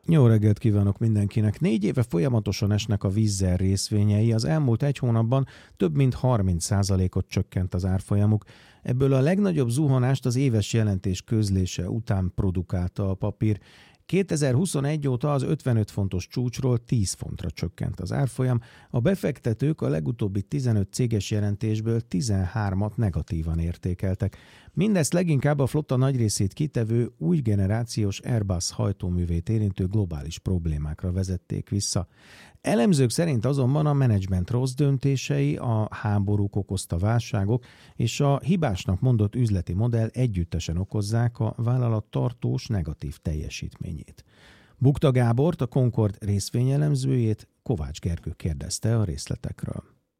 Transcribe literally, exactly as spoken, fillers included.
Jó reggelt kívánok mindenkinek! Négy éve folyamatosan esnek a Vizzer részvényei, az elmúlt egy hónapban több mint harminc százalékot csökkent az árfolyamuk. Ebből a legnagyobb zuhanást az éves jelentés közlése után produkálta a papír. kétezer-huszonegy óta az ötvenöt fontos csúcsról tíz fontra csökkent az árfolyam, a befektetők a legutóbbi tizenöt céges jelentésből tizenhármat negatívan értékeltek. Mindezt leginkább a flotta nagy részét kitevő új generációs Airbus hajtóművét érintő globális problémákra vezették vissza. Elemzők szerint azonban a menedzsment rossz döntései, a háborúk okozta válságok és a hibásnak mondott üzleti modell együttesen okozzák a vállalat tartós negatív teljesítményét. Bukta Gábort, a Concord részvényelemzőjét Kovács Gergő kérdezte a részletekről.